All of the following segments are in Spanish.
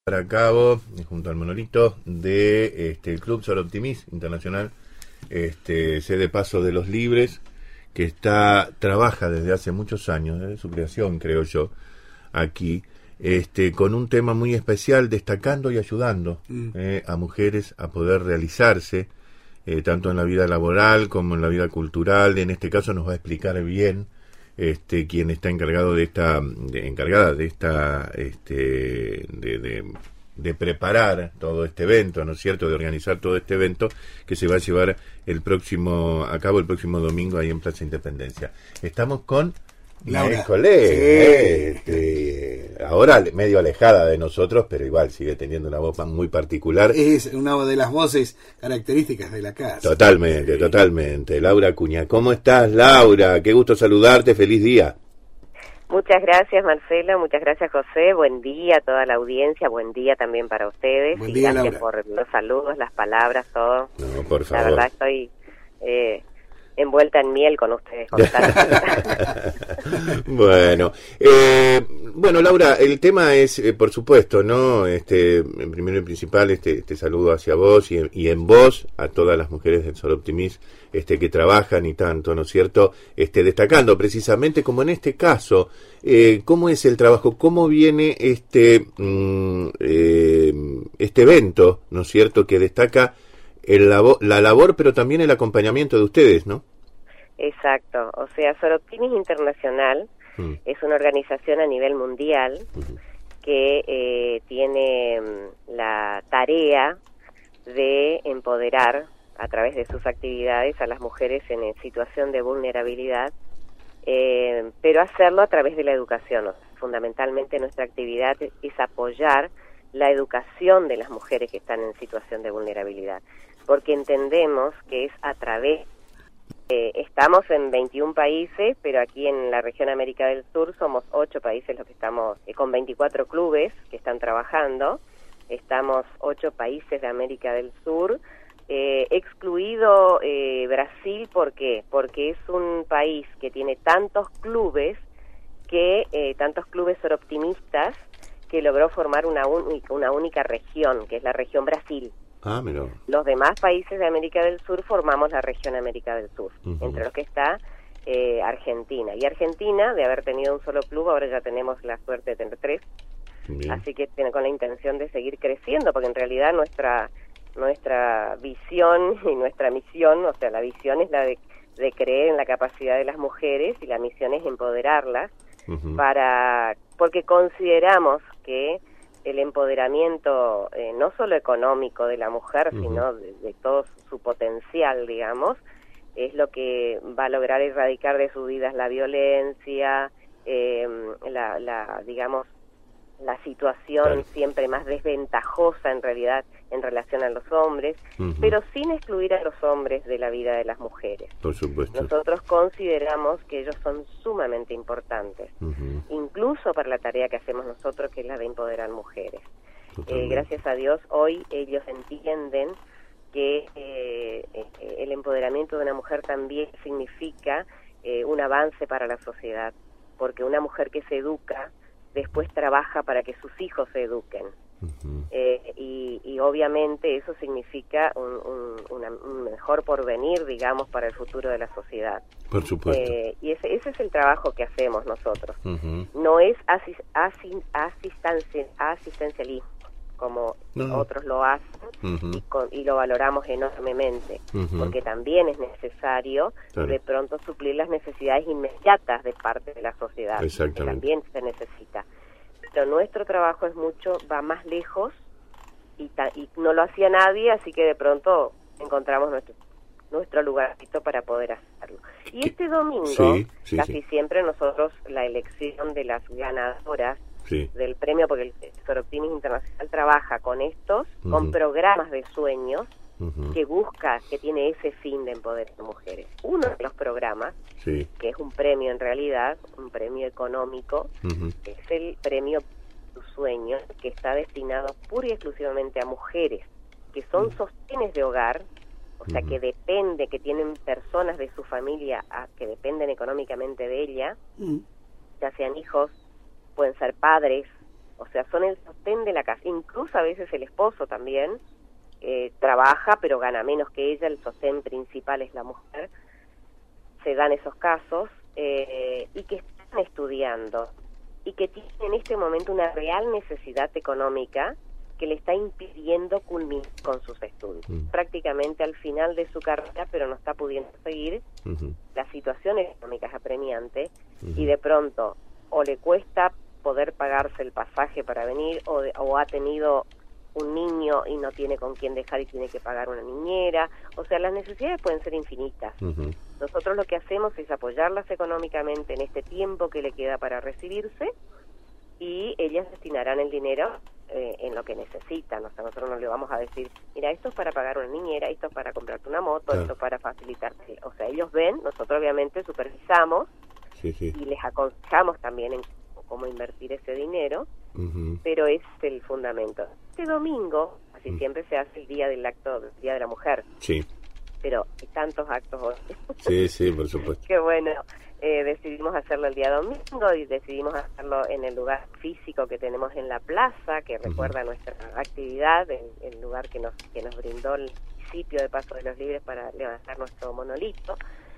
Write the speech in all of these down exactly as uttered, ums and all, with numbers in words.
A cabo, junto al monolito de este, el Club Soroptimist Internacional, este, sede Paso de los Libres, que está trabaja desde hace muchos años, desde su creación, creo yo, aquí, este, con un tema muy especial, destacando y ayudando mm. eh, a mujeres a poder realizarse, eh, tanto en la vida laboral como en la vida cultural. En este caso nos va a explicar bien Este, quien está encargado de esta, de, encargada de esta, este, de, de, de preparar todo este evento, ¿no es cierto?, de organizar todo este evento que se va a llevar el próximo, a cabo el próximo domingo ahí en Plaza Independencia. Estamos con Laura Collet, sí. este, ahora medio alejada de nosotros, pero igual sigue teniendo una voz muy particular. Es una de las voces características de la casa. Totalmente, sí. totalmente. Laura Acuña, ¿cómo estás, Laura? Qué gusto saludarte, feliz día. Muchas gracias, Marcela, muchas gracias, José, buen día a toda la audiencia, buen día también para ustedes. Buen y día, gracias Laura. por los saludos, las palabras, todo. No, por favor. La verdad estoy... Eh, envuelta en miel con ustedes. Con bueno, eh, bueno, Laura, el tema es, eh, por supuesto, ¿no? Este, en primero y principal, este, este saludo hacia vos y en, y en vos a todas las mujeres del Soroptimist, este, que trabajan y tanto, ¿no es cierto? Este, destacando precisamente, como en este caso, eh, cómo es el trabajo, cómo viene este, mm, eh, este evento, ¿no es cierto?, que destaca El labo- la labor, pero también el acompañamiento de ustedes, ¿no? Exacto. O sea, Soroptimist Internacional mm. es una organización a nivel mundial uh-huh. que eh, tiene la tarea de empoderar a través de sus actividades a las mujeres en, en situación de vulnerabilidad, eh, pero hacerlo a través de la educación. O sea, fundamentalmente nuestra actividad es, es apoyar la educación de las mujeres que están en situación de vulnerabilidad, porque entendemos que es a través, eh, estamos en veintiún países, pero aquí en la región América del Sur somos ocho países los que estamos, eh, con veinticuatro clubes que están trabajando, estamos ocho países de América del Sur, eh, excluido eh, Brasil. ¿Por qué? Porque es un país que tiene tantos clubes, que eh, tantos clubes soroptimistas, que logró formar una, un, una única región, que es la región Brasil. Ah, mira. Los demás países de América del Sur formamos la región América del Sur, uh-huh. entre los que está eh, Argentina. Y Argentina, de haber tenido un solo club, ahora ya tenemos la suerte de tener tres. Bien. Así que tiene con la intención de seguir creciendo, porque en realidad nuestra nuestra visión y nuestra misión, o sea, la visión es la de, de creer en la capacidad de las mujeres y la misión es empoderarlas, uh-huh. para porque consideramos que el empoderamiento, eh, no solo económico de la mujer, uh-huh. sino de, de todo su potencial, digamos, es lo que va a lograr erradicar de sus vidas la violencia, eh, la, la, digamos, la situación claro. siempre más desventajosa en realidad en relación a los hombres, uh-huh. pero sin excluir a los hombres de la vida de las mujeres. Por supuesto. Nosotros consideramos que ellos son sumamente importantes, uh-huh. incluso para la tarea que hacemos nosotros, que es la de empoderar mujeres. Eh, gracias a Dios, hoy ellos entienden que eh, el empoderamiento de una mujer también significa eh, un avance para la sociedad, porque una mujer que se educa después trabaja para que sus hijos se eduquen. Uh-huh. Eh, y, y obviamente eso significa un, un, una, un mejor porvenir, digamos, para el futuro de la sociedad. Por supuesto. Eh, y ese, ese es el trabajo que hacemos nosotros. Uh-huh. No es asis, asis, asistencia, asistencialismo, como no. otros lo hacen, uh-huh. y, con, y lo valoramos enormemente, uh-huh. porque también es necesario claro. de pronto suplir las necesidades inmediatas de parte de la sociedad, que también se necesita. Pero nuestro trabajo es mucho, va más lejos y, ta, y no lo hacía nadie, así que de pronto encontramos nuestro, nuestro lugarcito para poder hacerlo. Y ¿Qué? este domingo, sí, sí, casi sí. siempre nosotros, la elección de las ganadoras sí. del premio, porque el Soroptimist Internacional trabaja con estos, uh-huh. con programas de sueños, uh-huh. que busca, que tiene ese fin de empoderar mujeres. Uno de los programas, sí. que es un premio en realidad, un premio económico, uh-huh. es el premio Tu Sueño, que está destinado pura y exclusivamente a mujeres que son uh-huh. sostenes de hogar, o sea, uh-huh. que depende, que tienen personas de su familia a, que dependen económicamente de ella, uh-huh. ya sean hijos, pueden ser padres, O sea, son el sostén de la casa. Incluso a veces el esposo también eh, trabaja, pero gana menos que ella. El sostén principal es la mujer. Se dan esos casos eh, y que están estudiando y que tienen en este momento una real necesidad económica que le está impidiendo culminar con sus estudios. Mm. Prácticamente al final de su carrera, pero no está pudiendo seguir. Uh-huh. La situación económica es apremiante uh-huh. y de pronto o le cuesta poder pagarse el pasaje para venir o, de, o ha tenido un niño y no tiene con quién dejar y tiene que pagar una niñera. O sea, las necesidades pueden ser infinitas. Uh-huh. Nosotros lo que hacemos es apoyarlas económicamente en este tiempo que le queda para recibirse y ellas destinarán el dinero eh, en lo que necesitan. O sea, nosotros no le vamos a decir, mira, esto es para pagar una niñera, esto es para comprarte una moto, claro. esto es para facilitarte. O sea, ellos ven, nosotros obviamente supervisamos sí, sí. y les aconsejamos también en cómo invertir ese dinero, uh-huh. pero es el fundamento. Este domingo, así uh-huh. siempre se hace el día del acto, el Día de la Mujer. Sí. Pero hay tantos actos hoy. Sí, sí, por supuesto. Qué bueno. Eh, decidimos hacerlo el día domingo y decidimos hacerlo en el lugar físico que tenemos en la plaza, que recuerda uh-huh. nuestra actividad, el, el lugar que nos que nos brindó el municipio de Paso de los Libres para levantar nuestro monolito.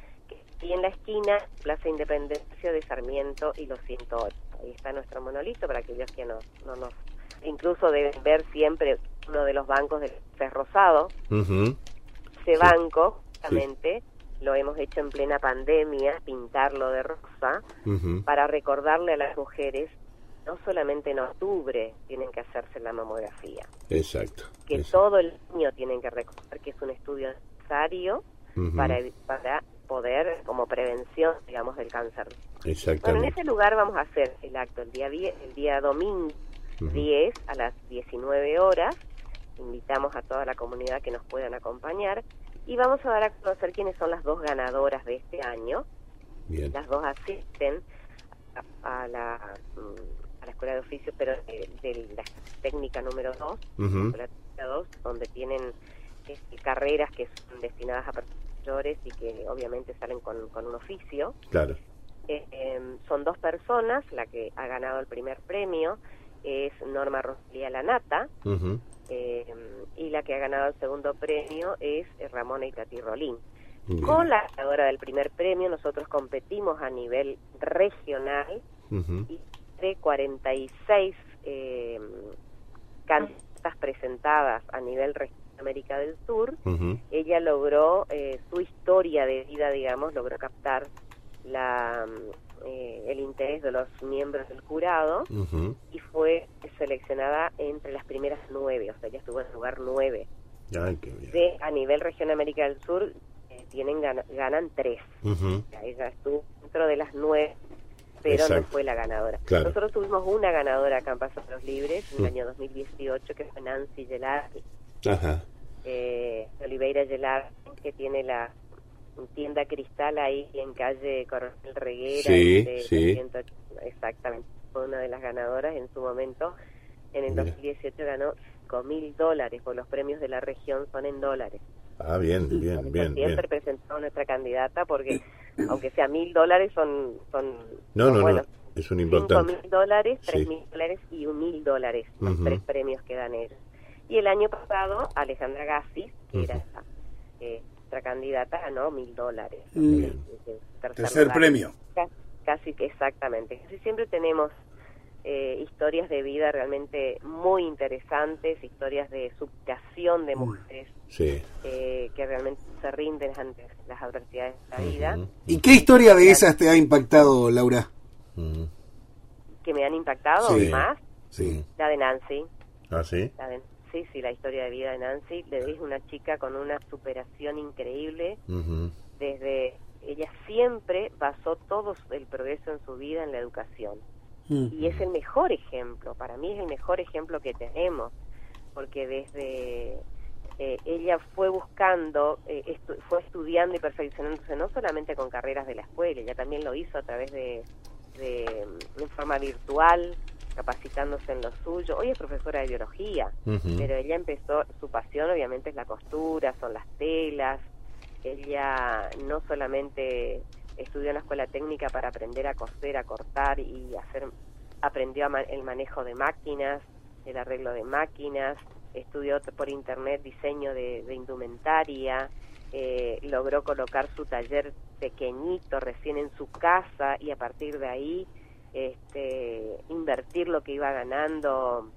Y en la esquina, Plaza Independencia de Sarmiento y los ciento ocho. Ahí está nuestro monolito para aquellos que no, no nos... Incluso deben ver siempre uno de los bancos del Café Rosado. Uh-huh. Ese sí. banco, justamente, sí. lo hemos hecho en plena pandemia, pintarlo de rosa, uh-huh. para recordarle a las mujeres, no solamente en octubre tienen que hacerse la mamografía. Exacto. Que exacto. todo el año tienen que recordar que es un estudio necesario uh-huh. para, para poder, como prevención, digamos, del cáncer. Exactamente. Bueno, en ese lugar vamos a hacer el acto el día diez, el día domingo uh-huh. diez a las diecinueve horas. Invitamos a toda la comunidad que nos puedan acompañar y vamos a dar a conocer quiénes son las dos ganadoras de este año. Bien. Las dos asisten a, a la a la escuela de oficio, pero de, de la técnica número dos, uh-huh. la técnica dos, donde tienen eh, carreras que son destinadas a mayores y que obviamente salen con, con un oficio. Claro. Eh, eh, son dos personas, la que ha ganado el primer premio es Norma Rosalía Lanata, uh-huh. eh, y la que ha ganado el segundo premio es Ramona Itatí Rolín. Bien. Con la ganadora del primer premio nosotros competimos a nivel regional uh-huh. y de cuarenta y seis eh, candidatas presentadas a nivel regional América del Sur, uh-huh. ella logró eh, su historia de vida, digamos, logró captar la eh, el interés de los miembros del jurado uh-huh. y fue seleccionada entre las primeras nueve, o sea, ella estuvo en el lugar nueve. Ay, qué bien. De, a nivel región América del Sur eh, tienen gan- ganan tres. Uh-huh. O sea, ella estuvo dentro de las nueve, pero exacto. no fue la ganadora. Claro. Nosotros tuvimos una ganadora acá en Paso de los Libres en uh-huh. el año dos mil dieciocho, que fue Nancy Gelardi. Ajá. Eh, Oliveira Gelardi, que tiene la tienda Cristal ahí en calle Coronel Reguera. Sí, de, sí. ciento ochenta, exactamente. Fue una de las ganadoras en su momento. En el Mira. dos mil dieciocho ganó cinco mil dólares, porque los premios de la región son en dólares. Ah, bien, bien, Por bien. Siempre bien. presentó a nuestra candidata, porque aunque sea mil dólares, son, son. No, son no, buenos. no. Es un importante. Cinco mil dólares, tres sí. mil dólares y un mil dólares. Los uh-huh. tres premios que dan ellos. Y el año pasado, Alejandra Gassis, que uh-huh. era eh, nuestra candidata, ganó mil dólares. Mm. El, el tercer, tercer premio. Casi, casi, exactamente. Casi siempre tenemos eh, historias de vida realmente muy interesantes, historias de superación de mujeres sí. eh, que realmente se rinden ante las adversidades de la vida. Uh-huh. ¿Y qué historia de esas te ha impactado, Laura? Uh-huh. ¿Que me han impactado sí. más? Sí. La de Nancy. ¿Ah, sí? La de, sí, sí, la historia de vida de Nancy. Es una chica con una superación increíble. Uh-huh. Desde ella siempre basó todo el progreso en su vida en la educación. Uh-huh. Y es el mejor ejemplo, para mí es el mejor ejemplo que tenemos, porque desde eh, ella fue buscando, eh, estu- fue estudiando y perfeccionándose no solamente con carreras de la escuela, ella también lo hizo a través de, de, de forma virtual, capacitándose en lo suyo. Hoy es profesora de biología, uh-huh. pero ella empezó, su pasión obviamente es la costura, son las telas. Ella no solamente estudió en la escuela técnica para aprender a coser, a cortar y hacer aprendió ma- el manejo de máquinas, el arreglo de máquinas, estudió por internet diseño de, de indumentaria, eh, logró colocar su taller pequeñito recién en su casa y a partir de ahí este, invertir lo que iba ganando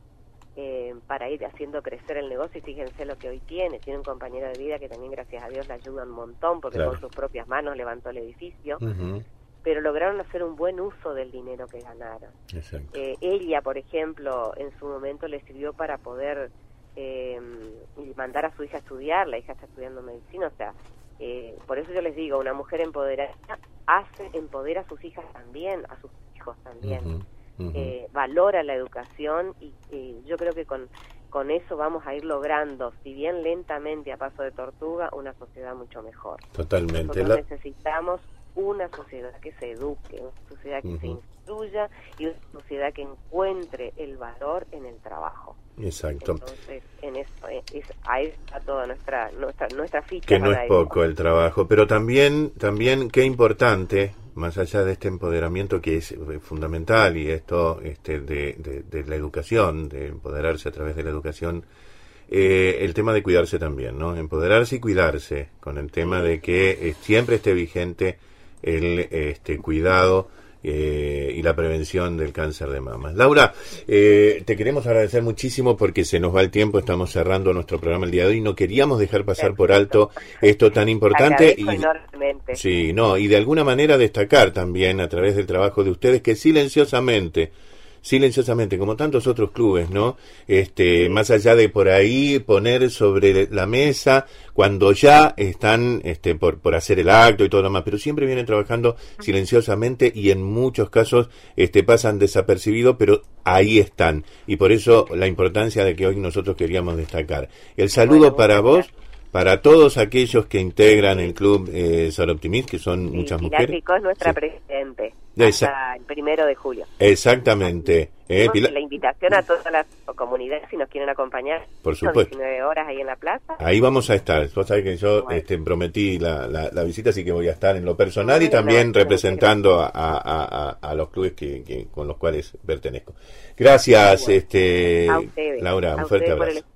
eh, para ir haciendo crecer el negocio. Y fíjense lo que hoy tiene, tiene un compañero de vida que también gracias a Dios le ayuda un montón porque claro. con sus propias manos levantó el edificio. Uh-huh. Pero lograron hacer un buen uso del dinero que ganaron. Eh, ella, por ejemplo, en su momento le sirvió para poder eh, mandar a su hija a estudiar, la hija está estudiando medicina, o sea, eh, por eso yo les digo, una mujer empoderada hace, empodera a sus hijas también, a sus hijos también, uh-huh, uh-huh. Eh, valora la educación y eh, yo creo que con, con eso vamos a ir logrando, si bien lentamente a paso de tortuga, una sociedad mucho mejor. Totalmente. Nosotros la... necesitamos una sociedad que se eduque, una sociedad que uh-huh. se instruya y una sociedad que encuentre el valor en el trabajo. Exacto. Entonces, en eso, es, ahí está toda nuestra nuestra nuestra ficha. Que no es poco el trabajo, pero también también qué importante, más allá de este empoderamiento que es fundamental y esto este de, de, de la educación, de empoderarse a través de la educación. Eh, el tema de cuidarse también, ¿no? Empoderarse y cuidarse, con el tema de que eh, siempre esté vigente el este cuidado eh, y la prevención del cáncer de mama. Laura, eh, te queremos agradecer muchísimo porque se nos va el tiempo, estamos cerrando nuestro programa el día de hoy, no queríamos dejar pasar Perfecto. por alto esto tan importante y enormemente. Sí, no, y de alguna manera destacar también a través del trabajo de ustedes que silenciosamente silenciosamente, como tantos otros clubes, ¿no? Este, más allá de por ahí poner sobre la mesa cuando ya están este, por, por hacer el acto y todo lo demás, pero siempre vienen trabajando silenciosamente y en muchos casos este, pasan desapercibidos, pero ahí están. Y por eso la importancia de que hoy nosotros queríamos destacar. El saludo bueno, para vos. Para todos aquellos que integran el club eh, Soroptimist, que son sí, muchas Pilar mujeres. Picó es nuestra sí. presidente hasta Esa. el primero de julio. Exactamente. Eh, Pilar... La invitación a todas las comunidades si nos quieren acompañar. Por supuesto. diecinueve horas ahí en la plaza. Ahí vamos a estar. Vos sabés que yo bueno. este, prometí la, la, la visita, así que voy a estar en lo personal bueno, y también no, representando a, a, a, a los clubes que, que con los cuales pertenezco. Gracias, bueno. este a ustedes, Laura. Un a fuerte abrazo.